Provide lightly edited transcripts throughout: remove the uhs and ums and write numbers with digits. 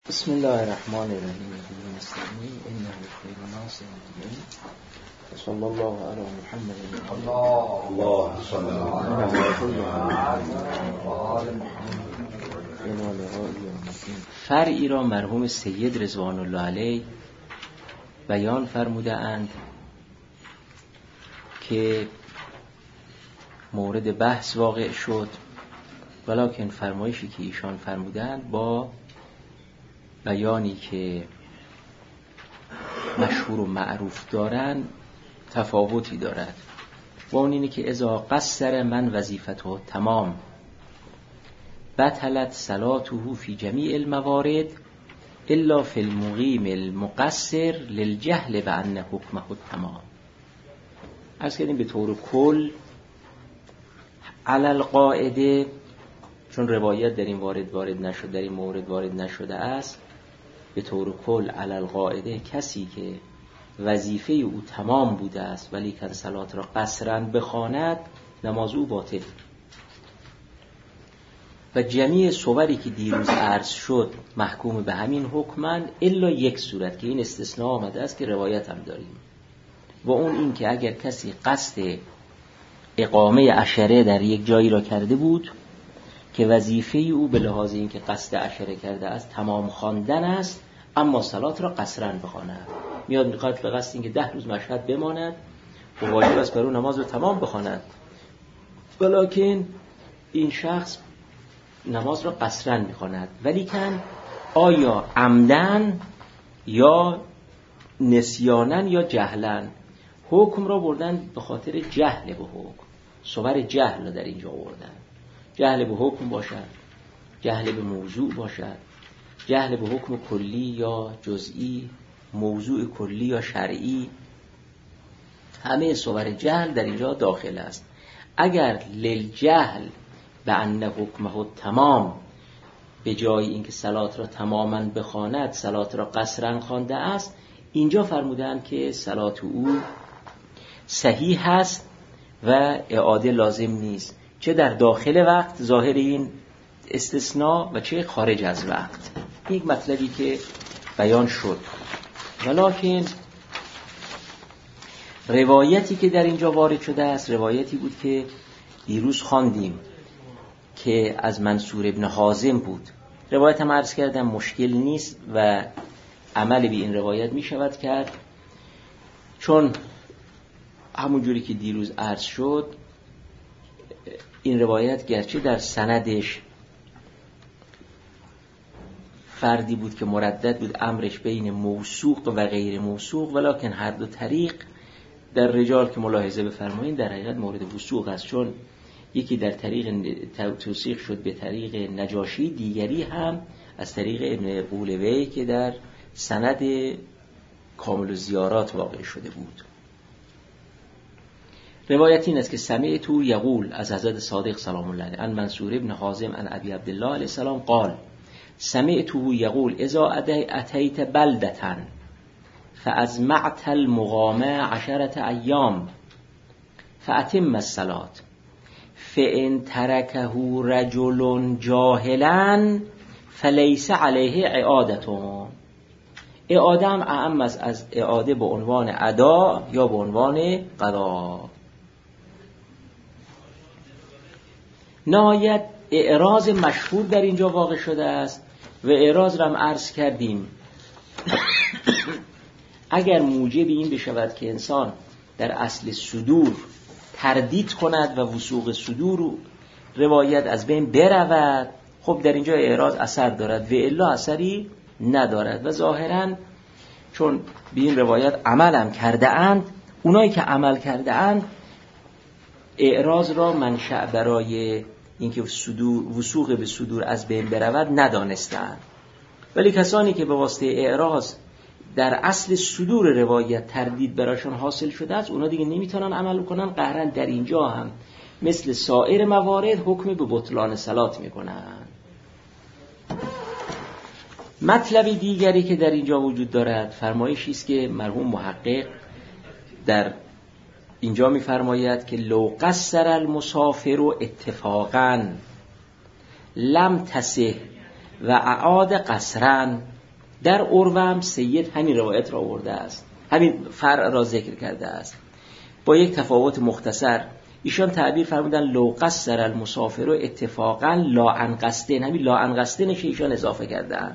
بسم الله الرحمن الرحیم. نستعین انه خیر ناصر الدین. صلی الله علی محمد الله صلی فرعی را مرحوم سید رضوان الله علیه بیان فرموده اند که مورد بحث واقع شد، ولکن فرمایشی که ایشان فرمودند با بیانی که مشهور و معروف دارن تفاوتی دارد. و اون اینه که اذا قصر من وظیفته تمام بطلت صلاته فی جمیع الموارد الا فی المقیم المقصر للجهل بأن حکمه تمام. عرض کردیم به طور کل علی القاعده، چون روایت در این وارد نشده، در این مورد وارد نشده است، به طور کل علی القاعده کسی که وظیفه او تمام بوده است ولی که صلات را قصرا بخواند نماز او باطل. و جمیع صوری که دیروز عرض شد محکوم به همین حکمند الا یک صورت که این استثناء آمده است که روایت هم داریم، و اون این که اگر کسی قصد اقامه عشره در یک جایی را کرده بود که وظیفه او به لحاظ این که قصد عشره کرده است تمام خواندن است، اما صلات را قصرا بخواند، میاد میخواد به قصد این که 10 روز مشهد بماند و واجب است بر او نماز رو تمام بخواند، ولکن این شخص نماز را قصرا میخواند، ولیکن آیا عمدن یا نسیانن یا جهلن حکم را بردن به خاطر جهل به حکم، صور جهل در اینجا آوردن. جهل به حکم باشد، جهل به موضوع باشد، جهل به حکم کلی یا جزئی، موضوع کلی یا شرعی، همه صور جهل در اینجا داخل است. اگر للجهل به ان حکمه تمام به جای اینکه صلات را تماما بخواند صلات را قصرا خوانده است، اینجا فرمودند که صلات او صحیح است و اعاده لازم نیست، چه در داخل وقت ظاهر این استثناء و چه خارج از وقت. یک مطلبی که بیان شد، ولکن روایتی که در اینجا وارد شده است روایتی بود که دیروز خواندیم که از منصور ابن حازم بود. روایت هم عرض کردم مشکل نیست و عمل به این روایت می شود کرد، چون همون جوری که دیروز عرض شد این روایت گرچه در سندش فردی بود که مردد بود، امرش بین موثوق و غیر موثوق، ولکن هر دو طریق در رجال که ملاحظه بفرمایید در حقیقت مورد وثوق است، چون یکی در طریق توثیق شد به طریق نجاشی، دیگری هم از طریق ابن قولوی که در سند کامل الزیارات واقع شده بود. روایت این است که سمعت یقول از حضرت صادق سلام الله علیه عن منصور ابن حازم عن ابی عبدالله علیه السلام قال سمعت یقول اذا اتیت بلدة فازمعت المقام 10 ایام فاتم الصلاة فان تركه رجل جاهلا فلیس علیه اعادة. اعاده هم اعم از اعاده به عنوان ادا یا به عنوان قضا. نهایت اعراض مشهور در اینجا واقع شده است و اعراض را هم عرض کردیم اگر موجب این بشود که انسان در اصل صدور تردید کند و وثوق صدور روایت از بین برود، خب در اینجا اعراض اثر دارد و الا اثری ندارد. و ظاهرا چون به این روایت عمل هم کرده اند، اونایی که عمل کرده اند اعراض را منشأ برای اینکه وثوق به صدور از بین برود ندانستند، ولی کسانی که به واسطه اعراض در اصل صدور روایت تردید براشون حاصل شده است، اونا دیگه نمیتونن عمل کنن، قهرن در اینجا هم مثل سایر موارد حکم به بطلان صلات میکنن. مطلب دیگری که در اینجا وجود دارد فرمایشی است که مرحوم محقق در اینجا می‌فرماید که لو قصر المسافر اتفاقا لم تصح و اعاد قصرا در عروه سید همین روایت را آورده است، همین فرع را ذکر کرده است با یک تفاوت مختصر. ایشان تعبیر فرمودن لو قصر المسافر اتفاقا لا عن قصدن، همین لا عن قصدن ایشان اضافه کردن.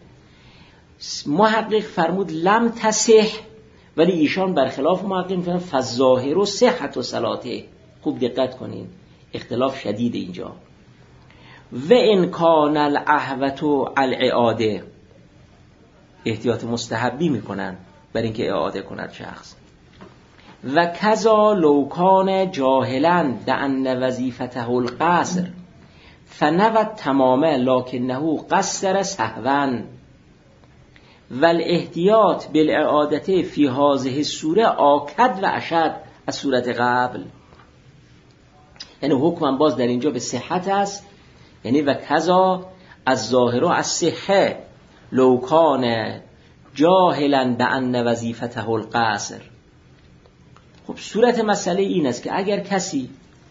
محقق فرمود لم تصح، ولی ایشان برخلاف محقق میفرمایند فالظاهر صحت صلاته. خوب دقت کنین، اختلاف شدید اینجا. و ان کان الاحوط الاعاده، احتیاط مستحبی میکنن برای اینکه اعاده کند شخص. و کذا لو کان جاهلا بان وظیفته القصر فنوت تمامه لکنه قصر سهوا والاحتیاط بالاعاده فی هذه الصوره آکد و اشد از صورت قبل. یعنی حکم باز در اینجا به صحت است، یعنی و کذا از ظاهر از صحه لو کان جاهلا بان وظیفته القصر. خب صورت مسئله این است که اگر کسی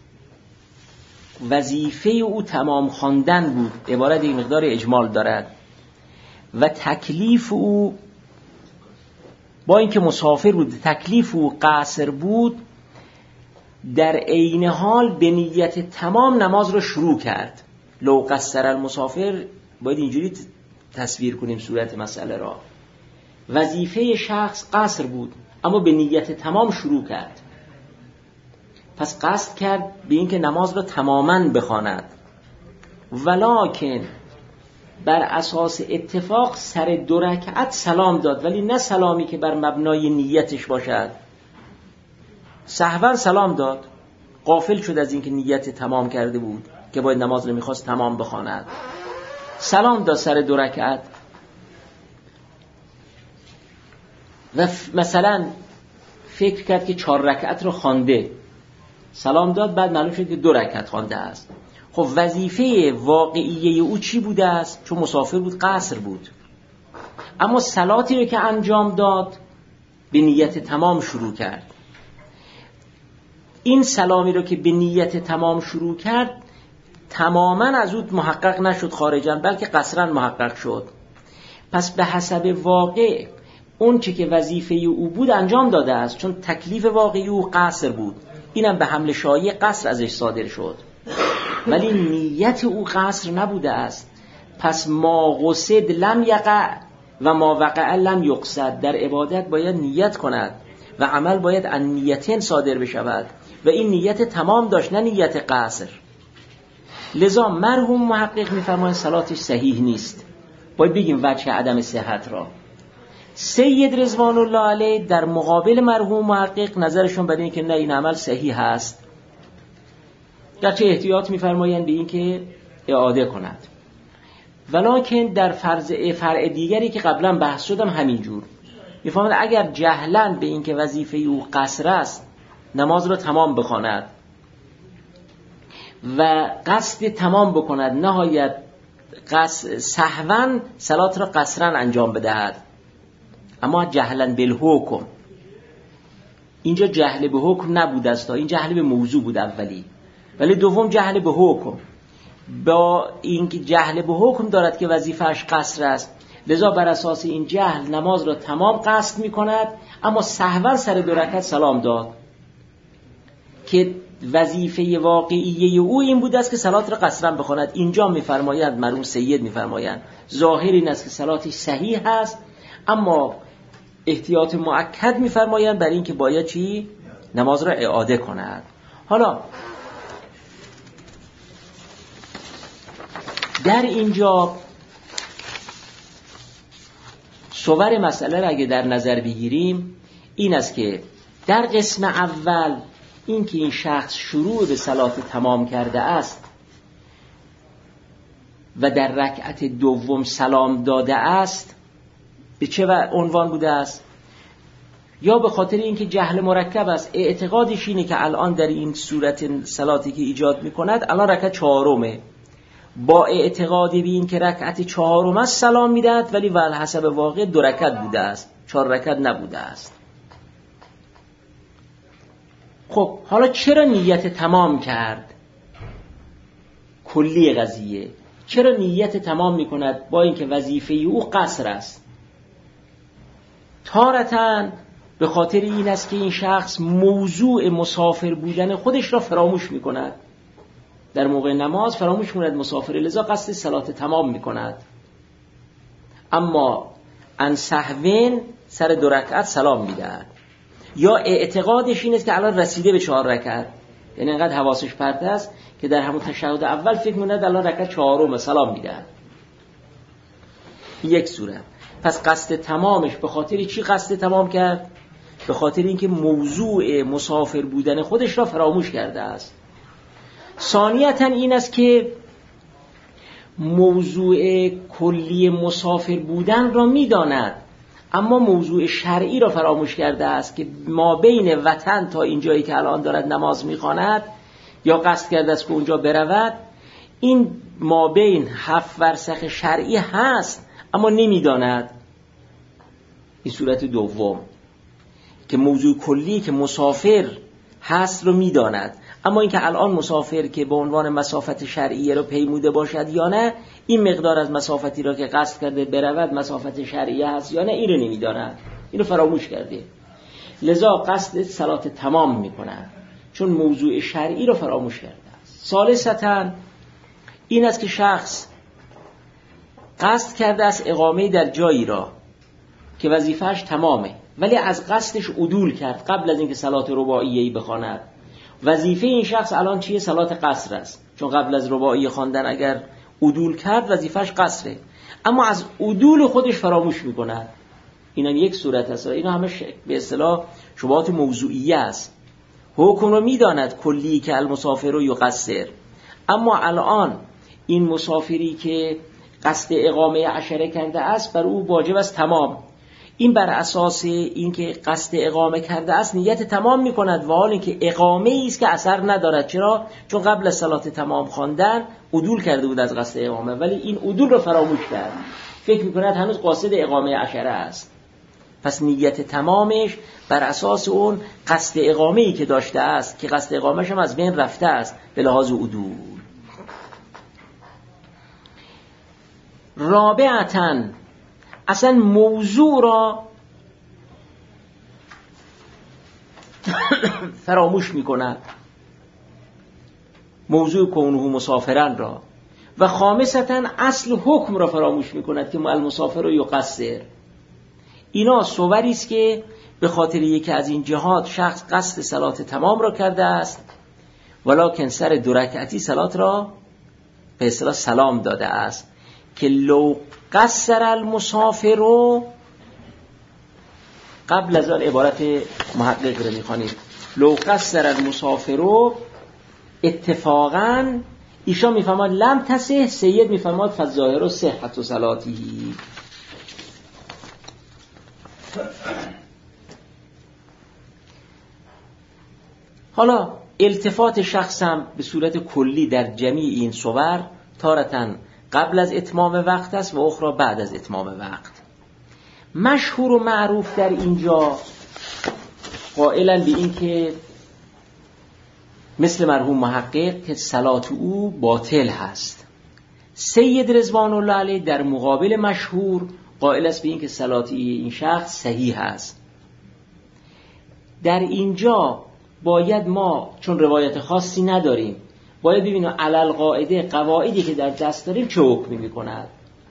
وظیفه او تمام خواندن بود، عبارت این مقدار اجمال دارد، و تکلیف او با اینکه مسافر بود تکلیف او قصر بود، در عین حال به نیت تمام نماز را شروع کرد. لو قصر المسافر، باید اینجوری تصویر کنیم صورت مسئله را. وظیفه شخص قصر بود اما به نیت تمام شروع کرد، پس قصد کرد به اینکه نماز را تماماً بخواند، ولکن بر اساس اتفاق سر 2 رکعت سلام داد، ولی نه سلامی که بر مبنای نیتش باشد. سهوا سلام داد، غافل شد از اینکه نیت تمام کرده بود که باید نماز رو میخواست تمام بخواند. سلام داد سر 2 رکعت و مثلا فکر کرد که 4 رکعت رو خوانده، سلام داد، بعد معلوم شد که 2 رکعت خوانده است. خب وظیفه واقعیه او چی بوده است؟ چون مسافر بود قصر بود، اما صلاتی رو که انجام داد به نیت تمام شروع کرد. این سلامی رو که به نیت تمام شروع کرد تماما از او محقق نشد خارجاً، بلکه قصراً محقق شد. پس به حسب واقع اون چه که وظیفه او بود انجام داده است، چون تکلیف واقعی او قصر بود، اینم به حمل شایع قصر ازش صادر شد، ولی نیت او قصر نبوده است. پس ما قصد لم یقع و ما وقع لم یقصد. در عبادت باید نیت کند و عمل باید ان نیتین صادر بشود و این نیت تمام داشت، نه نیت قصر. لذا مرحوم محقق میفرمایند صلاتش صحیح نیست. باید بگیم وجه عدم صحت را. سید رضوان الله علیه در مقابل مرحوم محقق نظرشون بر این که نه، این عمل صحیح هست، گرچه احتیاط میفرمایند به این که اعاده کند. ولکن در فرع دیگری که قبلا بحث شدم همینجور میفرمایند اگر جهلاً به این که وظیفه او قصر است نماز را تمام بخواند و قصد تمام بکند، نهایت سهواً صلات را قصراً انجام بدهد، اما جهلاً بالحکم. اینجا جهل به حکم نبوده است، این جهل به موضوع بود اولی، ولی دوم جهل به حکم. با اینکه جهل به حکم دارد که وظیفه‌اش قصر است، لذا بر اساس این جهل نماز را تمام قصد می‌کند، اما سهواً سر 2 رکعت سلام داد که وظیفه واقعیه او این بوده است که صلات را قصراً بخواند. اینجا می‌فرمایند مرحوم سید می‌فرمایند ظاهر این است که صلاتش صحیح است، اما احتیاط مؤکد می‌فرمایند بر این که باید چی؟ نماز را اعاده کند. حالا در اینجا صور مسئله را اگه در نظر بگیریم این است که در قسم اول این که این شخص شروع به صلات تمام کرده است و در رکعت دوم سلام داده است، به چه عنوان بوده است؟ یا به خاطر اینکه جهل مرکب است، اعتقادش اینه که الان در این صورت صلاتی که ایجاد میکند الان رکعت 4، با اعتقاد به این که رکعت 4 است سلام میدهد، ولی ولی حسب واقع 2 رکعت بوده است، 4 رکعت نبوده است. خب حالا چرا نیت تمام کرد؟ کلی قضیه چرا نیت تمام میکند با اینکه وظیفه او قصر است؟ تارتاً به خاطر این است که این شخص موضوع مسافر بودن خودش را فراموش می‌کند. در موقع نماز فراموش می‌کند مسافر، لذا قصد صلات تمام می‌کند. اما ان سهوین سر 2 رکعت سلام می‌دهد. یا اعتقادش این است که الان رسیده به 4 رکعت، یعنی انقدر حواسش پرت است که در همون تشهد اول فکر می‌کند الان رکعت 4 سلام می‌دهد. یک صورت. پس قصد تمامش به خاطر چی قصد تمام کرد؟ به خاطر اینکه موضوع مسافر بودن خودش را فراموش کرده است. ثانیتاً این است که موضوع کلی مسافر بودن را می‌داند، اما موضوع شرعی را فراموش کرده است که ما بین وطن تا اینجایی که الان دارد نماز می‌خواند یا قصد کرده است که اونجا برود، این ما بین 7 فرسخ شرعی هست اما نمی‌داند. این صورت دوم که موضوع کلی که مسافر هست رو می‌داند، اما اینکه الان مسافر که به عنوان مسافت شرعیه رو پیموده باشد یا نه، این مقدار از مسافتی را که قصد کرده برود مسافت شرعیه هست یا نه، این رو نمی‌داند، این رو فراموش کرده. لذا قصد صلات تمام می‌کند چون موضوع شرعی رو فراموش کرده است. ثالثاً این است که شخص قصد کرده است اقامه در جایی را که وظیفه‌اش تمامه، ولی از قصدش عدول کرد قبل از اینکه صلات رباعیه‌ای بخواند. وظیفه این شخص الان چیه؟ صلات قصر است، چون قبل از رباعی خواندن اگر عدول کرد وظیفه‌اش قصره، اما از عدول خودش فراموش می‌کند. اینا یک صورت است. اینا همه به اصطلاح شبهات موضوعیه است. حکم رو می‌داند کلی که المسافر رو یقصر، اما الان این مسافری که قصد اقامه عشره کرده است بر او واجب است تمام. این بر اساس اینکه قصد اقامه کرده است نیت تمام می‌کند، و حال اینکه اقامه‌ای است که اثر ندارد. چرا؟ چون قبل از صلات تمام خواندن عدول کرده بود از قصد اقامه، ولی این عدول رو فراموش کرد، فکر می‌کند هنوز قاصد اقامه عشره است. پس نیت تمامش بر اساس اون قصد اقامه‌ای که داشته است که قصد اقامه‌ش هم از بین رفته است به لحاظ عدول. رابعتاً اصلا موضوع را فراموش می‌کند، موضوع کونه مسافران را. و خامساً اصل حکم را فراموش می‌کند که المسافر رو یقصر. اینا صوری است که به خاطر یکی از این جهات شخص قصد صلات تمام را کرده است، ولکن سر 2 رکعتی صلات را به اصطلاح سلام داده است که لو قصر المسافر رو قبل از آن عبارت محقق رو میخوانیم. لو قصر المسافر رو اتفاقاً ایشان میفهماد لم تصح، سید میفهماد فالظاهر و صحت و صلاتی. حالا التفات شخصم به صورت کلی در جمیع این صور تارتاً قبل از اتمام وقت است و اخرى بعد از اتمام وقت. مشهور و معروف در اینجا قائلاً به این که مثل مرحوم محقق که صلات او باطل هست. سید رضوان الله علیه در مقابل مشهور قائل است به این که صلات این شخص صحیح است. در اینجا باید ما چون روایت خاصی نداریم باید ببینیم علل قاعده قواعدی که در دست داریم چه حکمی میکند.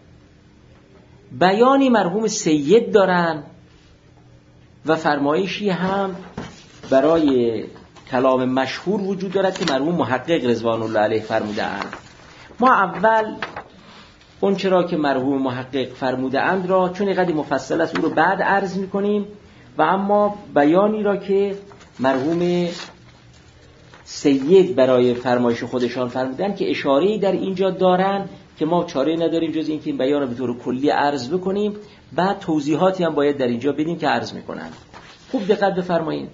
بیانی مرحوم سید دارن و فرمایشی هم برای کلام مشهور وجود دارد که مرحوم محقق رضوان الله علیه فرموده‌اند. ما اول اون چرا که مرحوم محقق فرموده‌اند را چون اینقدر مفصل است او رو بعد عرض میکنیم، و اما بیانی را که مرحوم سید برای فرمایش خودشان فرمودن که اشاره‌ای در اینجا دارن که ما چاره نداریم جز اینکه این بیان رو به طور کلی عرض بکنیم، بعد توضیحاتی هم باید در اینجا بدیم که عرض میکنن. خوب دقت بفرمایید.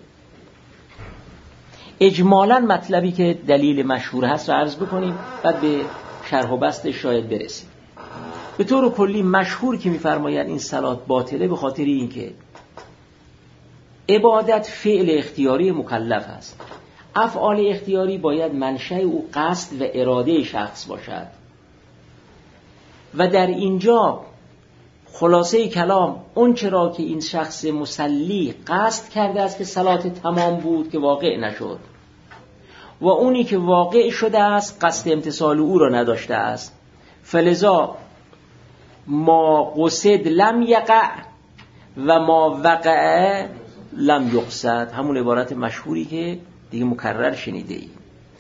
اجمالاً مطلبی که دلیل مشهور هست رو عرض بکنیم، بعد به شرح و بسط شاید برسیم. به طور کلی مشهور که میفرمایند این صلات باطله به خاطر اینکه عبادت فعل اختیاری مکلف است. افعال اختیاری باید منشأ او قصد و اراده شخص باشد، و در اینجا خلاصه کلام اون چرا که این شخص مصلی قصد کرده است که صلات تمام بود که واقع نشد و اونی که واقع شده است قصد امتثال او را نداشته است، فلذا ما قصد لم یقع و ما وقع لم یقصد. همون عبارت مشهوری که دیگه مکرر شنیده ای.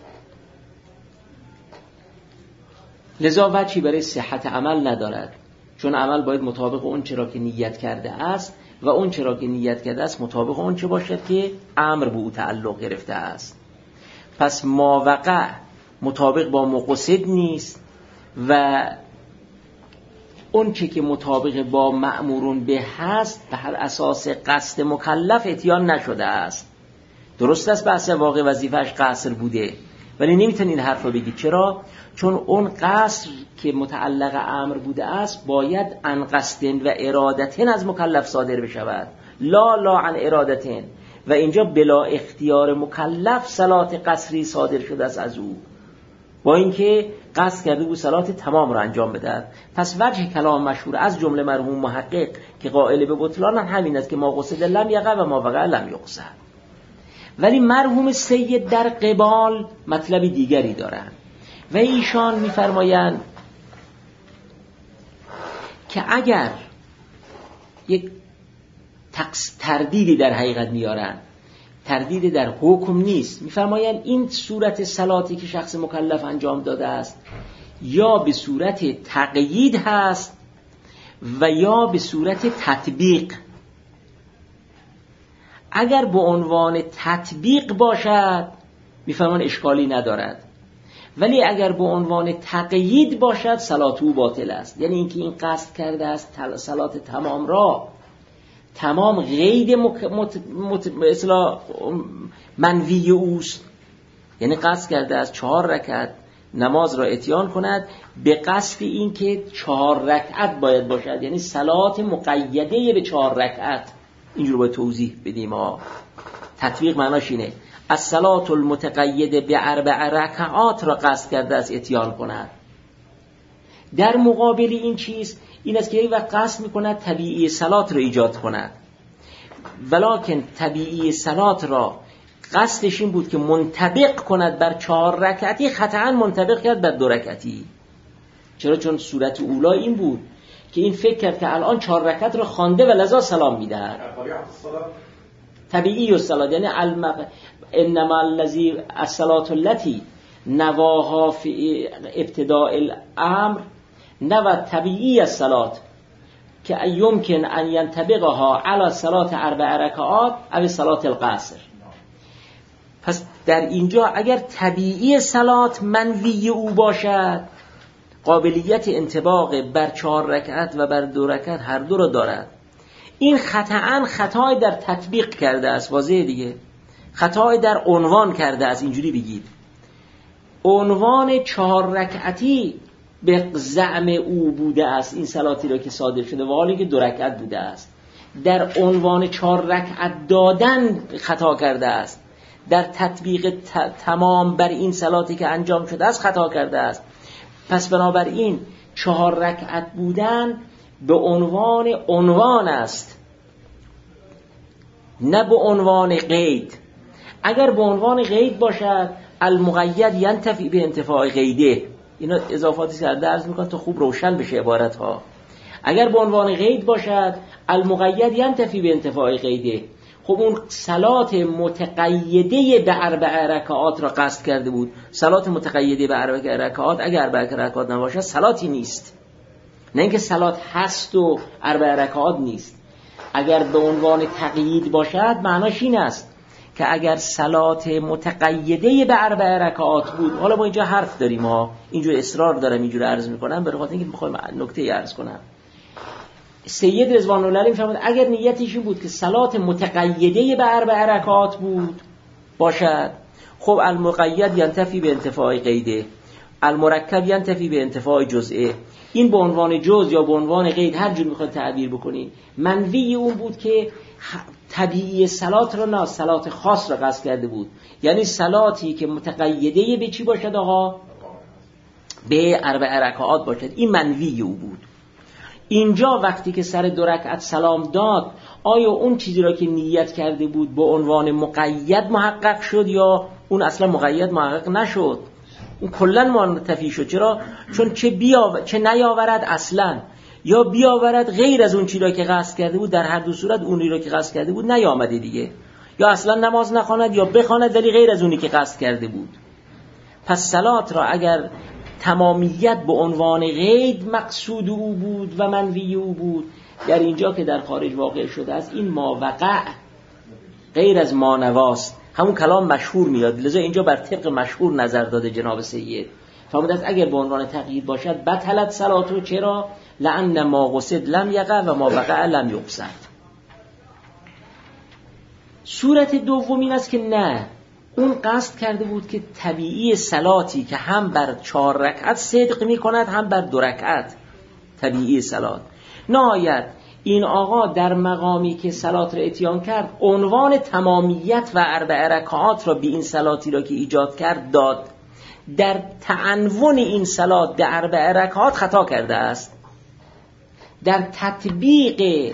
لذا وجهی برای صحت عمل ندارد، چون عمل باید مطابق اون چرا که نیت کرده است و اون چرا که نیت کرده است مطابق اون چه باشد که امر به او تعلق گرفته است. پس ما وقع مطابق با مقصد نیست و اون چه که مطابق با مأمورون به هست به هر اساس قصد مکلف اتیان نشده است. درست است بحث واقع وظیفهش قصر بوده، ولی نمیتونین این حرف رو بگید. چرا؟ چون اون قصر که متعلق امر بوده است باید عن قصدن و ارادتن از مکلف صادر بشود، لا عن ارادتن، و اینجا بلا اختیار مکلف صلات قصری صادر شده است از او، با اینکه قصد کرده بود صلات تمام را انجام بده. پس وجه کلام مشهور از جمله مرحوم محقق که قائل به بطلان همین است که ما قصد لم یقع و ما وقع لم یقصد. ولی مرحوم سید در قبال مطلب دیگری دارند و ایشان می‌فرمایند که اگر یک تردیدی در حقیقت میارن، تردید در حکم نیست، می‌فرمایند این صورت صلاتی که شخص مکلف انجام داده است یا به صورت تقیید هست و یا به صورت تطبیق. اگر به عنوان تطبیق باشد می‌فرمایند اشکالی ندارد، ولی اگر به عنوان تقیید باشد صلات او باطل است. یعنی اینکه این قصد کرده است صلات تمام را، تمام قید اصلا منوی اوست، یعنی قصد کرده است 4 رکعت نماز را اتیان کند به قصد این که 4 رکعت باید باشد، یعنی صلات مقیده به 4 رکعت. اینجور باید توضیح بدیم. تطبیق معناش اینه الصلاة المتقیده به 4 رکعات را قصد کرده است اتیان کند. در مقابل این چیز این است که یک وقت قصد میکند طبیعی صلات را ایجاد کند، ولکن طبیعی صلات را قصدش این بود که منطبق کند بر 4 رکعتی، خطأ منطبق کرد بر 2 رکعتی. چرا؟ چون صورت اولا این بود که این فکر کرد که الان 4 رکعت را خوانده و لذا سلام میدهد. طبیعی الصلاة یعنی انما الذی الصلاة التي نواها فی ابتداء الامر نوى طبیعی الصلاة که یمکن ان ینطبقها علی صلاة 4 رکعات او صلاة القصر. پس در اینجا اگر طبیعی صلات منوی او باشد قابلیت انطباق بر 4 رکعت و بر 2 رکعت هر دو را دارد. این خطای در تطبیق کرده است، واضحه دیگه، خطای در عنوان کرده است. اینجوری بگید عنوان 4 رکعتی به زعم او بوده است این صلاتی را که صادر شده، و حالی که 2 رکعت بوده است. در عنوان 4 رکعت دادن خطا کرده است، در تطبیق تمام بر این صلاتی که انجام شده است خطا کرده است. پس بنابراین 4 رکعت بودن به عنوان است، نه به عنوان قید. اگر به عنوان قید باشد المقید ینتفی به انتفاع قیده. اینا اضافاتی که درس میکنم تا خوب روشن بشه عبارت ها. اگر به عنوان قید باشد المقید ینتفی به انتفاع قیده. خب اون صلات متقیده به 4 رکعات را قصد کرده بود. صلات متقیده به 4 رکعات اگر 4 رکعات نباشد صلاتی نیست، نه اینکه صلات هست و 4 رکعات نیست. اگر به عنوان تقیید باشد معناش این است که اگر صلات متقیده به 4 رکعات بود، حالا ما اینجا حرف داریم اینجور اصرار دارم اینجور عرض میکنم برای خاطر اینکه میخوایم نکته عرض کنم. سید رضوان الله علیه میفرماید اگر نیتش این بود که صلات متقیده به 4 رکعات بود باشد، خب المقید ینتفی به انتفاع قیده، المرکب ینتفی به انتفاع جزئه. این به عنوان جزء یا به عنوان قید هر جور میخواد تعبیر بکنید، منوی اون بود که طبیعی صلات را نه صلات خاص را قصد کرده بود. یعنی صلاتی که متقیده به چی باشد آقا؟ به 4 رکعات باشد. این منوی او بود. اینجا وقتی که سر 2 رکعت سلام داد، آیا اون چیزی را که نیت کرده بود به عنوان مقید محقق شد یا اون اصلا مقید محقق نشد؟ اون کلن منتفی شد. چرا؟ چون چه نیاورد اصلا یا بیاورد غیر از اون چیزی را که قصد کرده بود، در هر دو صورت اونی را که قصد کرده بود نیامده دیگه. یا اصلا نماز نخواند یا بخواند ولی غیر از اونی که قصد کرده بود. پس صلات را اگر تمامیت به عنوان قید مقصود او بود و منوی او بود، در اینجا که در خارج واقع شده است این ما وقع غیر از ما نواست، همون کلام مشهور میاد. لذا اینجا بر طبق مشهور نظر داده جناب سید. فرموده است اگر به عنوان تقیید باشد بطلت صلاتو. چرا؟ لأن ما قصد لم یقع و ما وقع لم یقصد. صورت دوم این است که نه، اون قصد کرده بود که طبیعی صلاتی که هم بر 4 رکعت صدق می کند هم بر 2 رکعت طبیعی صلات. نهایت این آقا در مقامی که صلات را اتیان کرد عنوان تمامیت و 4 رکعات را به این صلاتی را که ایجاد کرد داد. در تعنون این صلات در 4 رکعات خطا کرده است. در تطبیق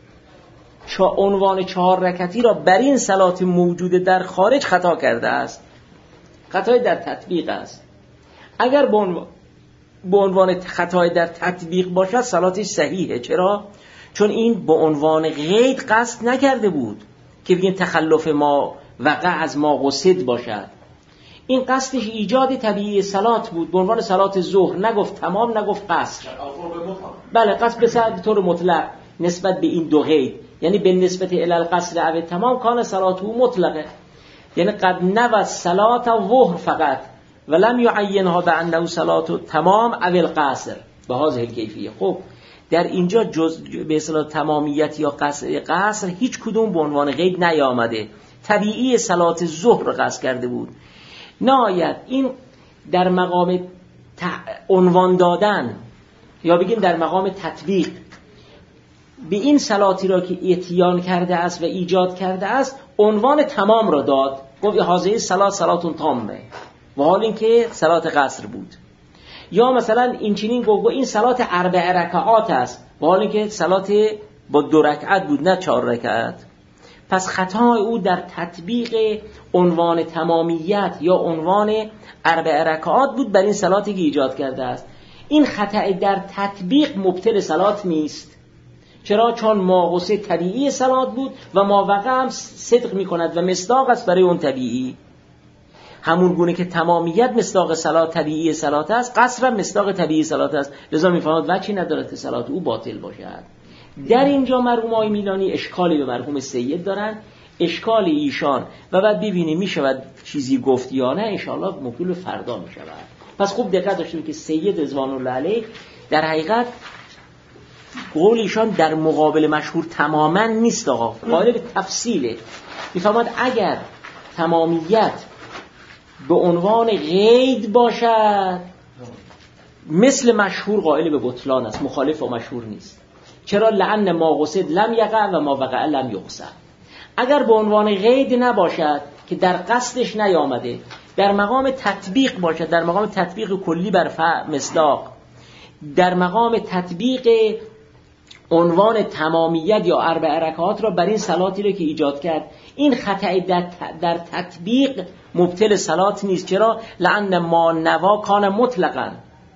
عنوان 4 رکعتی را بر این صلات موجود در خارج خطا کرده است. خطای در تطبیق است. اگر به عنوان خطای در تطبیق باشد صلاتش صحیحه. چرا؟ چون این به عنوان قید قصد نکرده بود که بگیم تخلف ما وقع از ما قصد باشد. این قصدش ایجاد طبیعی صلات بود. به عنوان صلات ظهر نگفت تمام، نگفت قصر. بله قصد به طور مطلق نسبت به این 2 قید، یعنی به نسبت الی القصر او تمام کان صلاته مطلقه، یعنی قد نوى صلات ظهر فقط ولم يعینها بانه صلات تمام او القصر به هذه الکیفیه. خب در اینجا جز به اصطلاح تمامیت یا قصر هیچ کدوم به عنوان قید نیامده. طبیعی صلات ظهر را قصد کرده بود. نهایت این در مقام عنوان دادن یا بگیم در مقام تطبیق به این صلاتی را که اتیان کرده است و ایجاد کرده است عنوان تمام را داد. گفت هذه صلاتون تامه و حال این که صلات قصر بود. یا مثلا این چنین گفت این صلات 4 رکعات است و حال این که صلات با 2 رکعت بود نه 4 رکعت. پس خطای او در تطبیق عنوان تمامیت یا عنوان 4 رکعات بود بر این صلاتی که ایجاد کرده است. این خطا در تطبیق مبطل صلات نیست. چرا؟ چون ما قصد طبیعی صلات بود و ما وقع هم صدق می کند و مصداق است برای اون طبیعی. همون گونه که تمامیت مصداق صلات طبیعی صلات است، قصر هم مصداق طبیعی صلات است. لذا می‌فرماد وجهی ندارد که صلات او باطل باشد. در اینجا مرحوم آقای میلانی اشکالی به مرحوم سید دارن، اشکال ایشان و بعد ببینیم میشود چیزی گفت یا نه. انشاءالله موکول فردا میشود. پس خوب دقت داشتیم که سید رضوان الله علیه در حقیقت قول ایشان در مقابل مشهور تماما نیست آقا، قائل به تفصیله. میفهمد اگر تمامیت به عنوان قید باشد مثل مشهور قائل به بطلان است، مخالف و مشهور نیست. چرا؟ لأن ما قصد لم یقع و ما وقع لم یقصد. اگر به عنوان قید نباشد که در قصدش نیامده، در مقام تطبیق باشد، در مقام تطبیق کلی بر مصداق، در مقام تطبیق عنوان تمامیت یا 4 رکعات را بر این صلاتی را که ایجاد کرد، این خطأ در تطبیق مبطل صلات نیست. چرا؟ لأن ما نوا کان مطلقا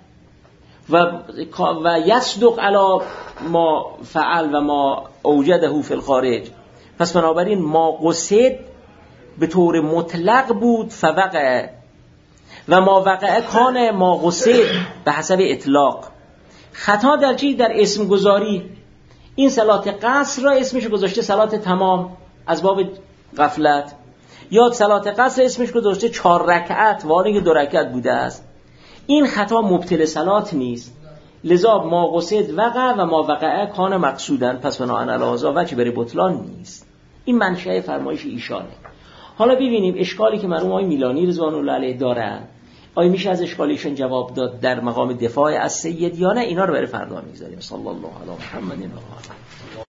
و یصدق علی ما فعل و ما اوجده فی الخارج. پس بنابراین ما قصد به طور مطلق بود فوقع و ما وقع کان ما قصد به حسب اطلاق. خطا در چی؟ در اسم گذاری. این صلات قصر را اسمش گذاشته صلات تمام از باب غفلت، یا صلات قصر اسمش گذاشته 4 رکعت و آنه که 2 رکعت بوده است. این خطا مبطل صلات نیست. لذا ما قصد وقع و ما وقع کان مقصودن. پس بناهن علی هذا وجه برای بطلان نیست. این منشأ فرمایش ایشانه. حالا ببینیم اشکالی که مرحوم آقای میلانی رضوان الله علیه دارن، آیا میشه از اشکالیشون جواب داد در مقام دفاع از سید یا نه؟ اینا رو برای فردا میذاریم. صلی الله علی محمد و آله.